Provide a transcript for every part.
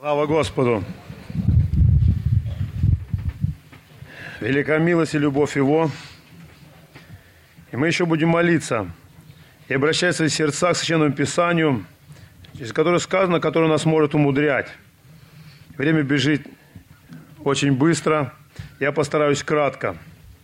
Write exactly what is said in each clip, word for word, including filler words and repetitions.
Слава Господу! Велика милость и любовь Его. И мы еще будем молиться и обращать свои сердца к Священному Писанию, через которое сказано, которое нас может умудрять. Время бежит очень быстро. Я постараюсь кратко.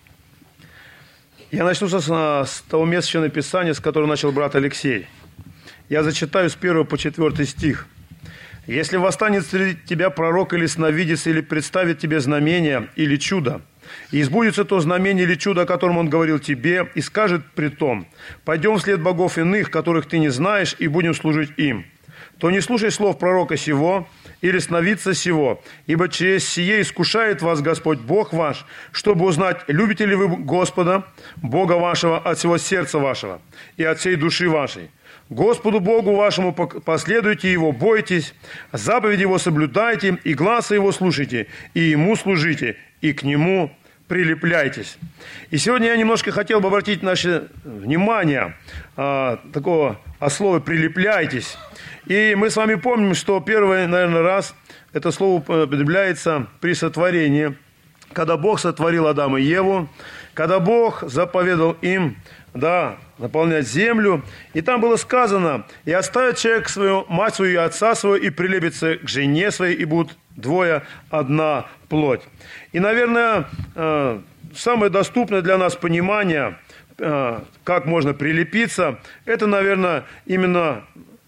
Я начну с, с того места Священного Писания, с которого начал брат Алексей. Я зачитаю с первого по четвёртый стих. «Если восстанет среди тебя пророк или сновидец, или представит тебе знамение или чудо, и избудется то знамение или чудо, о котором он говорил тебе, и скажет при том: пойдем вслед богов иных, которых ты не знаешь, и будем служить им, то не слушай слов пророка сего или сновидца сего, ибо через сие искушает вас Господь Бог ваш, чтобы узнать, любите ли вы Господа, Бога вашего, от всего сердца вашего и от всей души вашей. Господу Богу вашему последуйте Его, бойтесь, заповеди Его соблюдайте, и гласа Его слушайте, и Ему служите, и к Нему прилепляйтесь». И сегодня я немножко хотел бы обратить наше внимание а, такого о слове «прилепляйтесь». И мы с вами помним, что первый, наверное, раз это слово употребляется при сотворении, когда Бог сотворил Адама и Еву, когда Бог заповедал им, да, наполнять землю. И там было сказано: «И оставит человек свою, мать свою и отца свою, и прилепится к жене своей, и будут двое одна плоть». И, наверное, самое доступное для нас понимание, как можно прилепиться, это, наверное, именно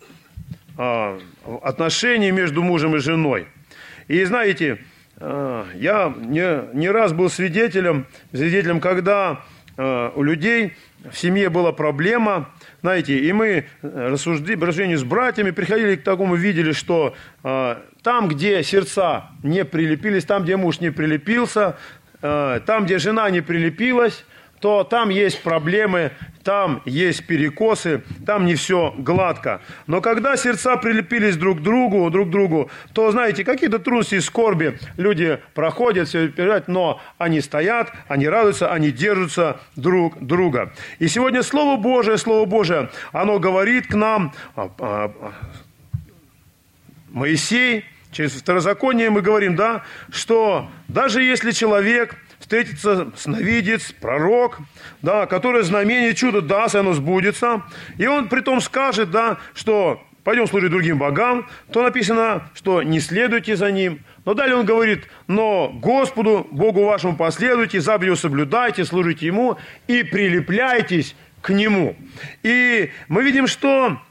отношения между мужем и женой. И знаете, я не, не раз был свидетелем, свидетелем, когда у людей в семье была проблема, знаете, и мы рассуждали с братьями, приходили к такому, видели, что там, где сердца не прилепились, там, где муж не прилепился, там, где жена не прилепилась, то там есть проблемы, там есть перекосы, там не все гладко. Но когда сердца прилепились друг к другу, друг к другу, то, знаете, какие-то трудности и скорби люди проходят, все переживают, но они стоят, они радуются, они держатся друг друга. И сегодня Слово Божие, Слово Божие, оно говорит к нам, Моисей, через Второзаконие мы говорим, да, что даже если человек встретится сновидец, пророк, да, который знамение чудо даст, и оно сбудется, и он при том скажет, да, что пойдем служить другим богам, то написано, что не следуйте за ним. Но далее он говорит: но Господу, Богу вашему последуйте, заповеди Его соблюдайте, служите Ему и прилепляйтесь к Нему. И мы видим, что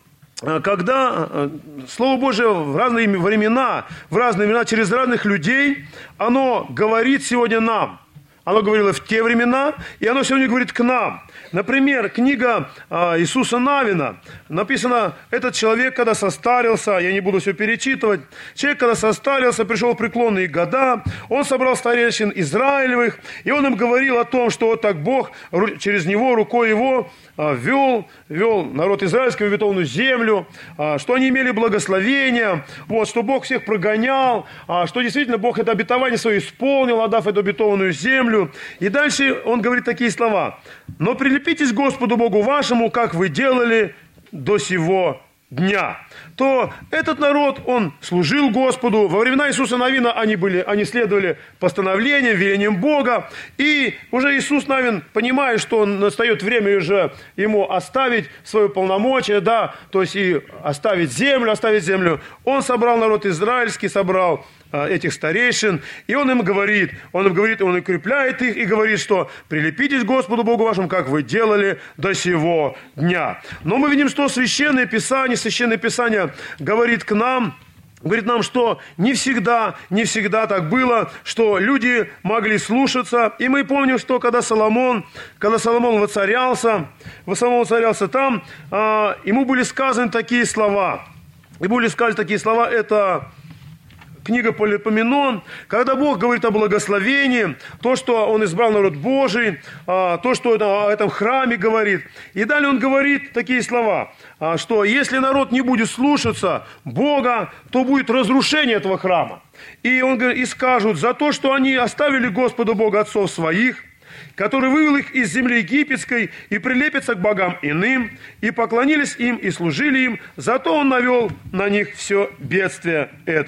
когда Слово Божие в разные времена, в разные времена, через разных людей, оно говорит сегодня нам. Оно говорило в те времена, и оно сегодня говорит к нам. Например, книга Иисуса Навина. Написано: этот человек, когда состарился, я не буду все перечитывать, человек, когда состарился, пришел в преклонные года, он собрал старейшин Израилевых, и он им говорил о том, что вот так Бог через него, рукой его, вел, вел народ израильский в обетованную землю, что они имели благословение, вот, что Бог всех прогонял, что действительно Бог это обетование свое исполнил, отдав эту обетованную землю. И дальше он говорит такие слова: «Но прилепитесь к Господу Богу вашему, как вы делали до сего дня». То этот народ, он служил Господу. Во времена Иисуса Навина они, были, они следовали постановлениям, велениям Бога. И уже Иисус Навин, понимая, что настает время уже ему оставить свое полномочие, да, то есть и оставить землю, оставить землю, он собрал народ израильский, собрал этих старейшин, и он им говорит, он им говорит, он укрепляет их и говорит, что прилепитесь к Господу Богу вашему, как вы делали до сего дня. Но мы видим, что Священное Писание, Священное Писание говорит к нам, говорит нам, что не всегда, не всегда так было, что люди могли слушаться. И мы помним, что когда Соломон, когда Соломон воцарялся, Соломон воцарялся там, а, ему были сказаны такие слова. Ему были сказаны такие слова, это книга Паралипоменон, когда Бог говорит о благословении, то, что Он избрал народ Божий, то, что о этом храме говорит. И далее Он говорит такие слова, что если народ не будет слушаться Бога, то будет разрушение этого храма. И Он говорит, и скажут: за то, что они оставили Господа Бога отцов своих, который вывел их из земли египетской, и прилепятся к богам иным, и поклонились им, и служили им, зато Он навел на них все бедствие это.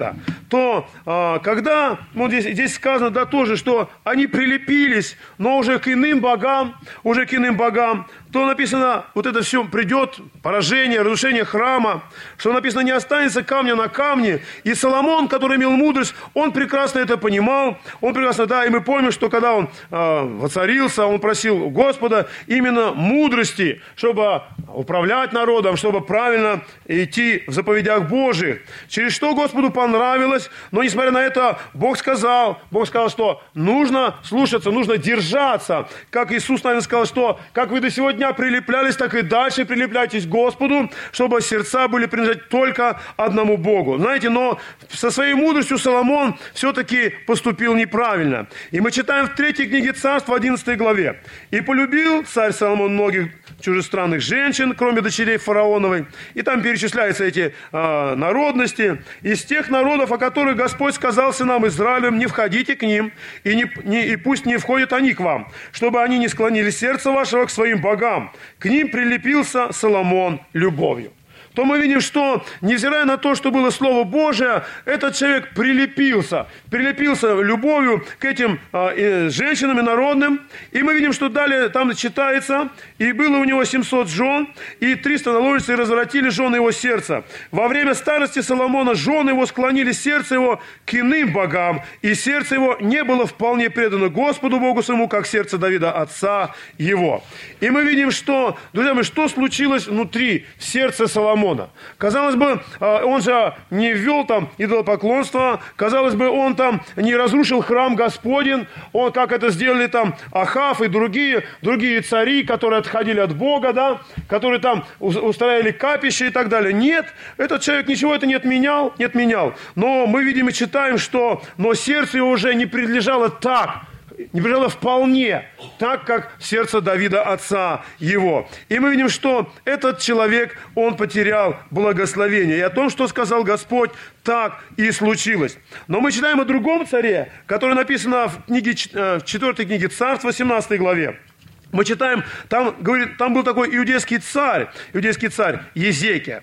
то а, когда, ну, здесь, здесь сказано, да, тоже, что они прилепились, но уже к иным богам, уже к иным богам, то написано, вот это все придет, поражение, разрушение храма, что написано, не останется камня на камне. И Соломон, который имел мудрость, он прекрасно это понимал, он прекрасно, да, и мы помним, что когда он э, воцарился, он просил у Господа именно мудрости, чтобы управлять народом, чтобы правильно идти в заповедях Божьих. Через что Господу понравилось, но несмотря на это, Бог сказал, Бог сказал, что нужно слушаться, нужно держаться. Как Иисус, наверное, сказал, что как вы до сегодня прилеплялись, так и дальше прилепляйтесь к Господу, чтобы сердца были принадлежать только одному Богу. Знаете, но со своей мудростью Соломон все-таки поступил неправильно. И мы читаем в третьей книге Царств, в одиннадцатой главе. «И полюбил царь Соломон многих чужестранных женщин, кроме дочерей фараоновой». И там перечисляются эти э, народности. «Из тех народов, о которых Господь сказал сынам Израилем, не входите к ним, и, не, не, и пусть не входят они к вам, чтобы они не склонили сердце вашего к своим богам. К ним прилепился Соломон любовью». То мы видим, что, невзирая на то, что было Слово Божие, этот человек прилепился, прилепился любовью к этим э, женщинам и народным. И мы видим, что далее там читается, и было у него семьсот жен, и триста наложниц, и развратили жены его сердца. Во время старости Соломона жены его склонили сердце его к иным богам, и сердце его не было вполне предано Господу Богу своему, как сердце Давида, отца его. И мы видим, что, друзья мои, что случилось внутри сердца Соломона. Казалось бы, он же не ввел там идолопоклонство, казалось бы, он там не разрушил храм Господень, он, как это сделали там Ахав и другие, другие цари, которые отходили от Бога, да, которые там устраивали капища и так далее. Нет, этот человек ничего это не отменял, не отменял. Но мы видим и читаем, что но сердце его уже не принадлежало так, не принадлежало вполне так, как сердце Давида, отца его. И мы видим, что этот человек, он потерял благословение. И о том, что сказал Господь, так и случилось. Но мы читаем о другом царе, который написано в, книге, в четвертой книге Царств, восемнадцатой главе. Мы читаем, там, говорит, там был такой иудейский царь, иудейский царь Езекия.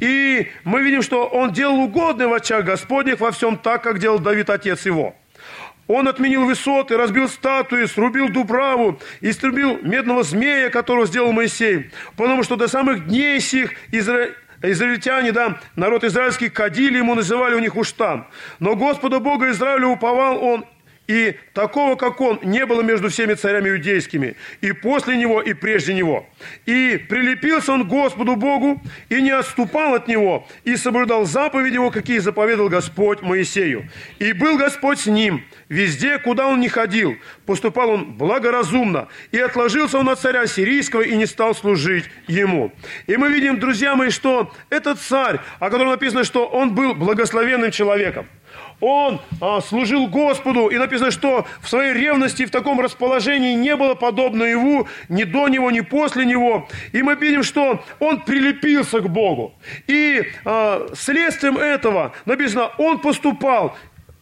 И мы видим, что он делал угодное в очах Господних во всем так, как делал Давид, отец его. Он отменил высоты, разбил статуи, срубил дубраву, истребил медного змея, которого сделал Моисей. Потому что до самых дней сих изра... израильтяне, да, народ израильский, кадили ему, называли у них уштам. Но Господа Бога Израиля уповал он, и такого, как он, не было между всеми царями иудейскими, и после него, и прежде него. И прилепился он к Господу Богу, и не отступал от него, и соблюдал заповеди его, какие заповедал Господь Моисею. И был Господь с ним, везде, куда он ни ходил. Поступал он благоразумно, и отложился он от царя сирийского, и не стал служить ему. И мы видим, друзья мои, что этот царь, о котором написано, что он был благословенным человеком, он а, служил Господу, и написано, что в своей ревности, в таком расположении не было подобно его, ни до него, ни после него. И мы видим, что он прилепился к Богу. И а, следствием этого написано, он поступал,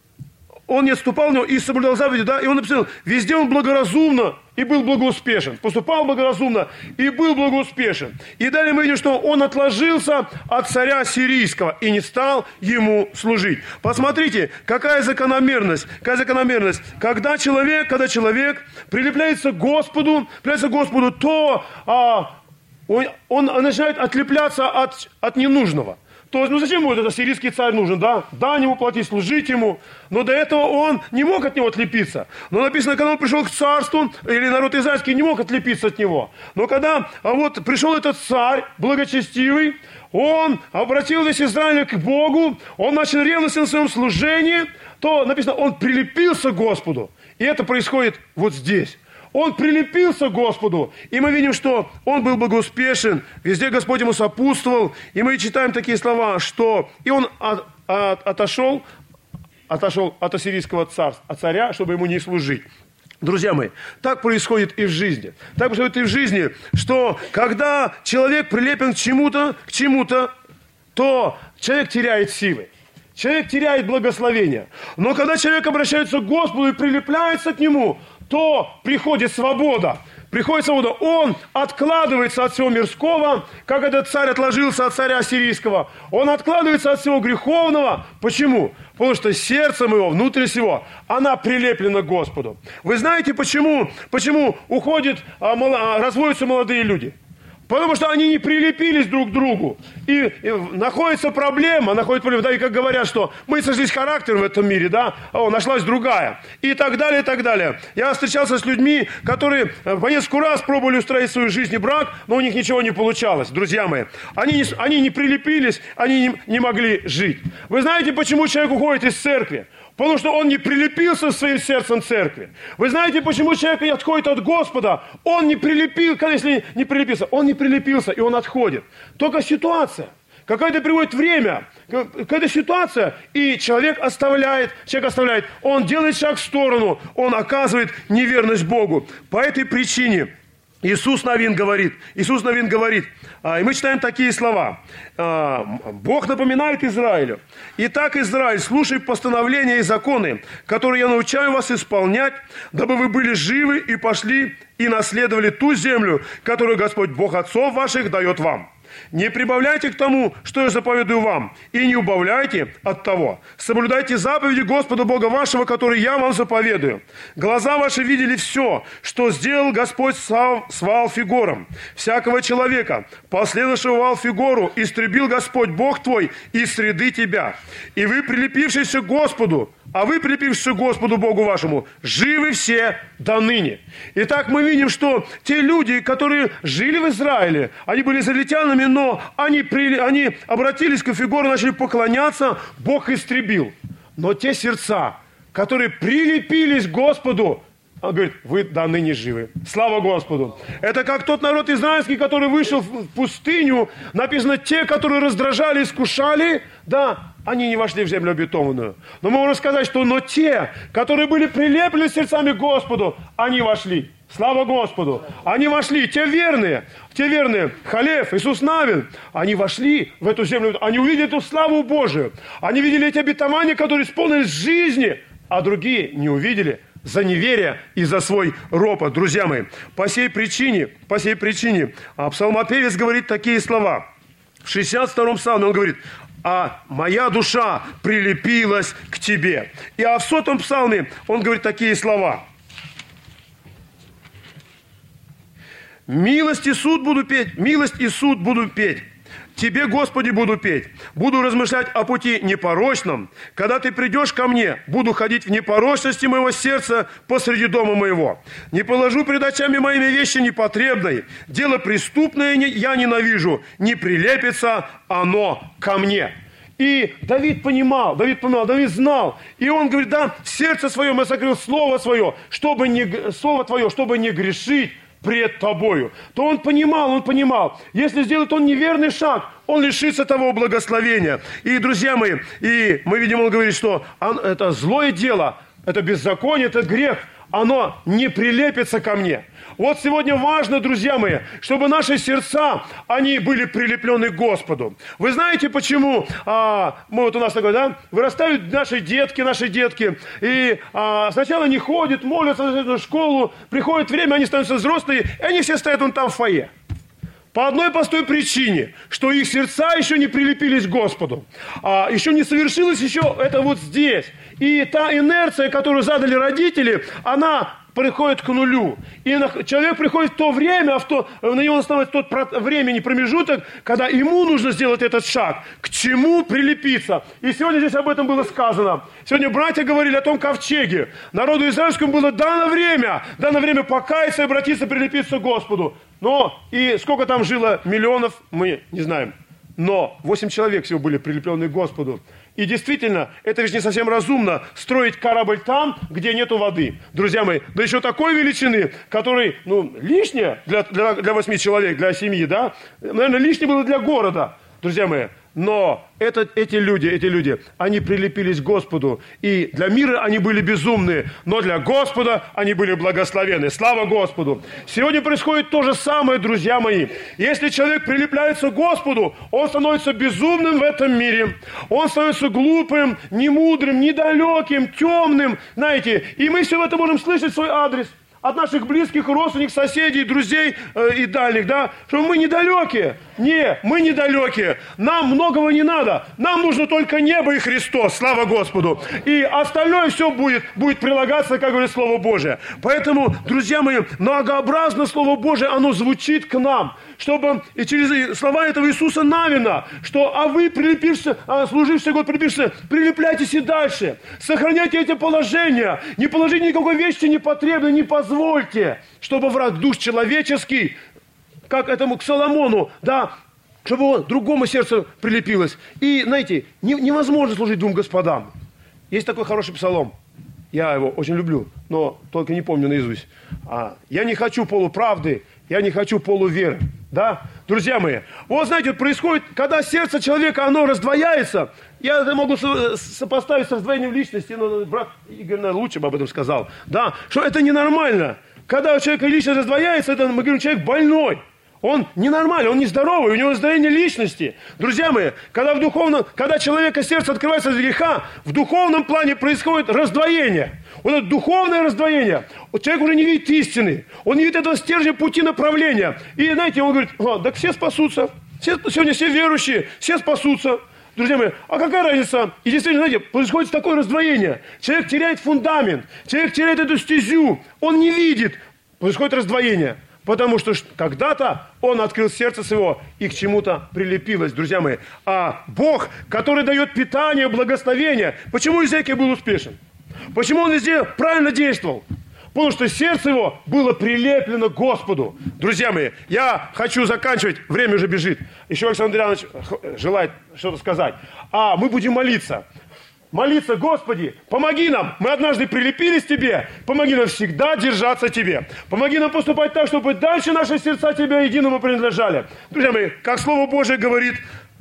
он не отступал в него и соблюдал заповеди, да, и он написал, везде он благоразумно и был благоуспешен. Поступал благоразумно и был благоуспешен. И далее мы видим, что он отложился от царя сирийского и не стал ему служить. Посмотрите, какая закономерность, какая закономерность. Когда человек, когда человек прилепляется к Господу, прилепляется к Господу, то а, он, он начинает отлепляться от, от ненужного. То есть, ну зачем ему этот сирийский царь нужен, да? Да, ему платить, служить ему. Но до этого он не мог от него отлепиться. Но написано, когда он пришел к царству, или народ израильский не мог отлепиться от него. Но когда а вот пришел этот царь, благочестивый, он обратил весь Израиль к Богу, он начал ревность на своем служении, то написано, он прилепился к Господу. И это происходит вот здесь. Он прилепился к Господу, и мы видим, что он был благоуспешен, везде Господь ему сопутствовал, и мы читаем такие слова, что и он от, от, отошел, отошел от ассирийского царства, от царя, чтобы ему не служить. Друзья мои, так происходит и в жизни. Так происходит и в жизни, что когда человек прилеплен к чему-то, к чему-то, то человек теряет силы. Человек теряет благословение. Но когда человек обращается к Господу и прилепляется к Нему, то приходит свобода, приходит свобода. Он откладывается от всего мирского, как этот царь отложился от царя ассирийского. Он откладывается от всего греховного. Почему? Потому что сердцем его, внутрь всего, она прилеплена к Господу. Вы знаете, почему, почему уходят, а, мало, разводятся молодые люди? Потому что они не прилепились друг к другу. И, и находится проблема, находится проблема. Да, и как говорят, что мы сошлись характером в этом мире, да, о, нашлась другая. И так далее, и так далее. Я встречался с людьми, которые по несколько раз пробовали устроить свою жизнь и брак, но у них ничего не получалось, друзья мои. Они не, они не прилепились, они не, не могли жить. Вы знаете, почему человек уходит из церкви? Потому что он не прилепился своим сердцем к церкви. Вы знаете, почему человек отходит от Господа? Он не прилепил, если не прилепился, он не прилепился, и он отходит. Только ситуация. Какая-то приводит время, какая-то ситуация, и человек оставляет, человек оставляет, он делает шаг в сторону, он оказывает неверность Богу. По этой причине Иисус Навин говорит, Иисус Навин говорит, и мы читаем такие слова. Бог напоминает Израилю: «Итак, Израиль, слушай постановления и законы, которые я научаю вас исполнять, дабы вы были живы и пошли и наследовали ту землю, которую Господь Бог отцов ваших дает вам. Не прибавляйте к тому, что я заповедую вам, и не убавляйте от того. Соблюдайте заповеди Господа Бога вашего, которые я вам заповедую. Глаза ваши видели все, что сделал Господь с Ваал-Фигором. Всякого человека, последовавшего Ваал-Фигору, истребил Господь Бог твой из среды тебя. И вы, прилепившиеся к Господу, а вы, прилепившиеся к Господу Богу вашему, живы все до ныне». Итак, мы видим, что те люди, которые жили в Израиле, они были израильтянами, но они, при, они обратились к Фигору, начали поклоняться, Бог истребил. Но те сердца, которые прилепились к Господу, он говорит: вы до ныне живы. Слава Господу. Это как тот народ израильский, который вышел в пустыню. Написано, те, которые раздражали, искушали, да, они не вошли в землю обетованную. Но мы можем сказать, что но те, которые были прилеплены сердцами к Господу, они вошли. Слава Господу. Они вошли, те верные, те верные, Халев, Иисус Навин, они вошли в эту землю, они увидели эту славу Божию. Они видели эти обетования, которые исполнились в жизни, а другие не увидели за неверие и за свой ропот. Друзья мои, по сей причине, по сей причине, псалмопевец говорит такие слова. В шестьдесят втором псалме он говорит: «А моя душа прилепилась к тебе». И а в сотом псалме он говорит такие слова. «Милость и суд буду петь, милость и суд буду петь. Тебе, Господи, буду петь. Буду размышлять о пути непорочном. Когда ты придешь ко мне, буду ходить в непорочности моего сердца посреди дома моего. Не положу пред очами моими вещи непотребной. Дело преступное я ненавижу. Не прилепится оно ко мне». И Давид понимал, Давид понимал, Давид знал. И он говорит: да, в сердце своем я сокрыл слово свое, чтобы не, слово твое, чтобы не грешить пред тобою. То он понимал, он понимал, если сделает он неверный шаг, он лишится того благословения. И, друзья мои, и мы видим, он говорит, что он, это злое дело, это беззаконие, это грех, оно не прилепится ко мне. Вот сегодня важно, друзья мои, чтобы наши сердца, они были прилеплены к Господу. Вы знаете, почему а, мы вот у нас такое, да, вырастают наши детки, наши детки, и а, сначала не ходят, молятся в школу, приходит время, они становятся взрослые, и они все стоят вон там в фойе. По одной простой причине, что их сердца еще не прилепились к Господу. А, еще не совершилось еще это вот здесь. И та инерция, которую задали родители, она приходит к нулю. И человек приходит в то время, а в то, на него становится тот времени промежуток, когда ему нужно сделать этот шаг. К чему прилепиться? И сегодня здесь об этом было сказано. Сегодня братья говорили о том ковчеге. Народу израильскому было дано время, дано время покаяться и обратиться, прилепиться к Господу. Но и сколько там жило миллионов, мы не знаем. Но восемь человек всего были прилеплены к Господу. И действительно, это ведь не совсем разумно строить корабль там, где нету воды. Друзья мои, да еще такой величины, который, ну, лишнее для, для, для восьми человек, для семьи, да? Наверное, лишнее было для города, друзья мои. Но это, эти люди, эти люди, они прилепились к Господу. И для мира они были безумные, но для Господа они были благословенны. Слава Господу! Сегодня происходит то же самое, друзья мои. Если человек прилепляется к Господу, он становится безумным в этом мире. Он становится глупым, немудрым, недалеким, темным. Знаете, и мы все это можем слышать в свой адрес. от наших близких, родственников, соседей, друзей э, и дальних, да, что мы недалекие. Не, мы недалекие. Нам многого не надо. Нам нужно только небо и Христос, слава Господу. И остальное все будет, будет прилагаться, как говорит Слово Божие. Поэтому, друзья мои, многообразно Слово Божие, оно звучит к нам, чтобы и через слова этого Иисуса Навина, что а вы, прилепившись, а, служивший год прилепившись, прилепляйтесь и дальше. Сохраняйте эти положения. Не положите никакой вещи непотребной, не позвольте, чтобы враг душ человеческий, как этому к Соломону, да, чтобы он другому сердцу прилепилось. И, знаете, не, невозможно служить двум господам. Есть такой хороший псалом. Я его очень люблю, но только не помню наизусть. А, я не хочу полуправды, я не хочу полуверы. Да? Друзья мои, вот знаете, вот происходит, когда сердце человека, оно раздвояется. Я это могу сопоставить с раздвоением личности, но брат Игорь, наверное, лучше бы об этом сказал. Да, что это ненормально. Когда у человека личность раздвояется, это, мы говорим, человек больной. Он ненормальный, он нездоровый, у него раздвоение личности. Друзья мои, когда, в духовном, когда человека сердце открывается для греха, в духовном плане происходит раздвоение. Вот это духовное раздвоение. Вот человек уже не видит истины, он не видит этого стержня пути направления. И знаете, он говорит, а, так все спасутся. Все, сегодня все верующие, все спасутся. Друзья мои, а какая разница? И действительно, знаете, происходит такое раздвоение. Человек теряет фундамент, человек теряет эту стезю, он не видит. Происходит раздвоение. Потому что когда-то он открыл сердце своего и к чему-то прилепилось, друзья мои. А Бог, который дает питание, благословение, почему Иезекия был успешен? Почему он везде правильно действовал? Потому что сердце его было прилеплено к Господу. Друзья мои, я хочу заканчивать, время уже бежит. Еще Александр Андреевич желает что-то сказать. А мы будем молиться. Молиться, Господи, помоги нам, мы однажды прилепились к Тебе, помоги нам всегда держаться Тебе. Помоги нам поступать так, чтобы дальше наши сердца Тебе единому принадлежали. Друзья мои, как Слово Божие говорит,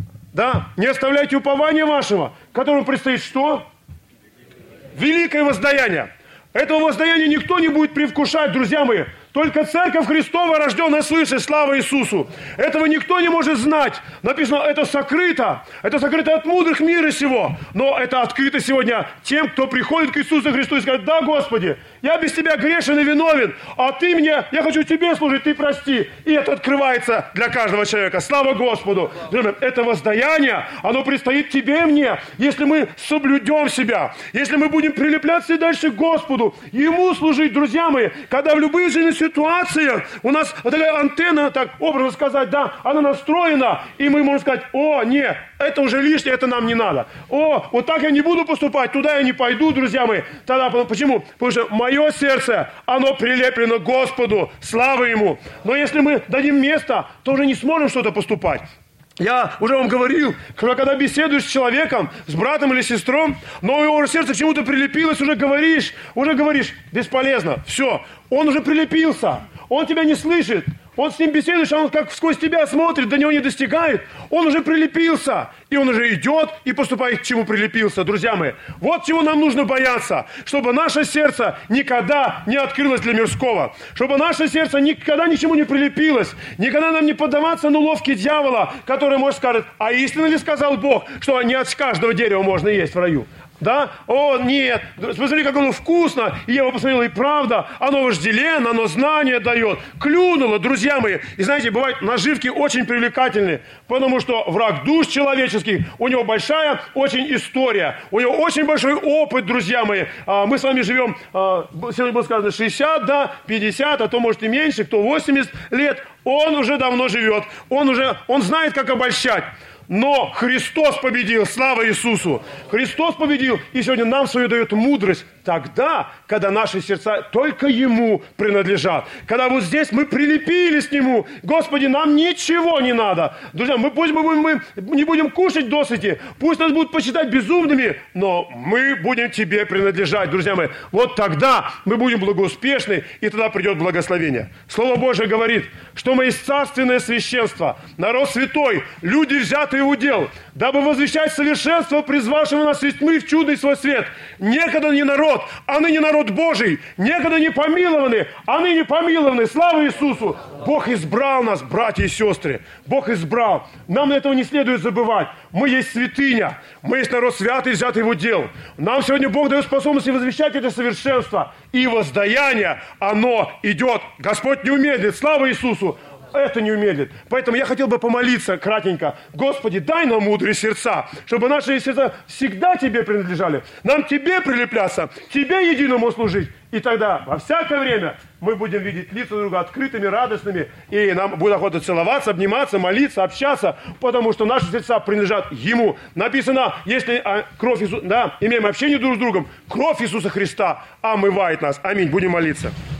да, не оставляйте упования вашего, которому предстоит что? Великое воздаяние. Этого воздаяния никто не будет привкушать, друзья мои. Только Церковь Христова, рожденная свыше, слава Иисусу. Этого никто не может знать. Написано, это сокрыто. Это сокрыто от мудрых мира сего. Но это открыто сегодня тем, кто приходит к Иисусу Христу и скажет, да, Господи, я без Тебя грешен и виновен, а Ты мне, я хочу Тебе служить, Ты прости. И это открывается для каждого человека. Слава Господу. Это воздаяние, оно предстоит Тебе и мне, если мы соблюдем себя, если мы будем прилепляться и дальше к Господу, Ему служить, друзья мои, когда в любые жизненные ситуации у нас такая антенна, так образно сказать, да, она настроена, и мы можем сказать, о, нет, это уже лишнее, это нам не надо. О, вот так я не буду поступать, туда я не пойду, друзья мои. Тогда, почему? Потому что мое сердце, оно прилеплено к Господу, слава Ему. Но если мы дадим место, то уже не сможем что-то поступать. Я уже вам говорил, что когда беседуешь с человеком, с братом или сестрой, но его сердце к чему-то прилепилось, уже говоришь, уже говоришь, бесполезно, все, он уже прилепился, он тебя не слышит, он с ним беседуешь, а он как сквозь тебя смотрит, до него не достигает, он уже прилепился, и он уже идет и поступает к чему прилепился, друзья мои. Вот чего нам нужно бояться, чтобы наше сердце никогда не открылось для мирского, чтобы наше сердце никогда ничему не прилепилось, никогда нам не поддаваться на уловки дьявола, который может сказать, а истинно ли сказал Бог, что не от каждого дерева можно есть в раю? Да? О, нет. Посмотри, как оно вкусно. И я его посмотрел, и правда, оно вожделенно, оно знание дает. Клюнуло, друзья мои. И знаете, бывают наживки очень привлекательные, потому что враг душ человеческих, у него большая очень история, у него очень большой опыт, друзья мои. Мы с вами живем, сегодня было сказано, шестьдесят, да, пятьдесят, а то, может, и меньше, кто восемьдесят лет. Он уже давно живет, он уже, он знает, как обольщать. Но Христос победил, слава Иисусу. Христос победил, и сегодня нам свою дает мудрость. Тогда, когда наши сердца только Ему принадлежат. Когда вот здесь мы прилепились к Нему. Господи, нам ничего не надо. Друзья, мы пусть мы, мы не будем кушать досыта, пусть нас будут посчитать безумными, но мы будем Тебе принадлежать, друзья мои. Вот тогда мы будем благоуспешны, и тогда придет благословение. Слово Божие говорит, что мы есть царственное священство, народ святой, люди взятые и удел, дабы возвещать совершенство призвавшего нас из тьмы в чудный свой свет. Некогда не народ, а ныне народ Божий. Некогда не помилованы, а ныне помилованы. Слава Иисусу! Бог избрал нас, братья и сестры. Бог избрал. Нам этого не следует забывать. Мы есть святыня. Мы есть народ святый, взятый в удел. Нам сегодня Бог дает способность возвещать это совершенство. И воздаяние, оно идет. Господь не умедлит. Слава Иисусу! Это не умедлит. Поэтому я хотел бы помолиться кратенько. Господи, дай нам мудрые сердца, чтобы наши сердца всегда Тебе принадлежали. Нам Тебе прилепляться, Тебе единому служить. И тогда во всякое время мы будем видеть лица друг друга открытыми, радостными. И нам будет охота целоваться, обниматься, молиться, общаться, потому что наши сердца принадлежат Ему. Написано, если а, кровь Иисуса, да, имеем общение друг с другом, кровь Иисуса Христа омывает нас. Аминь. Будем молиться.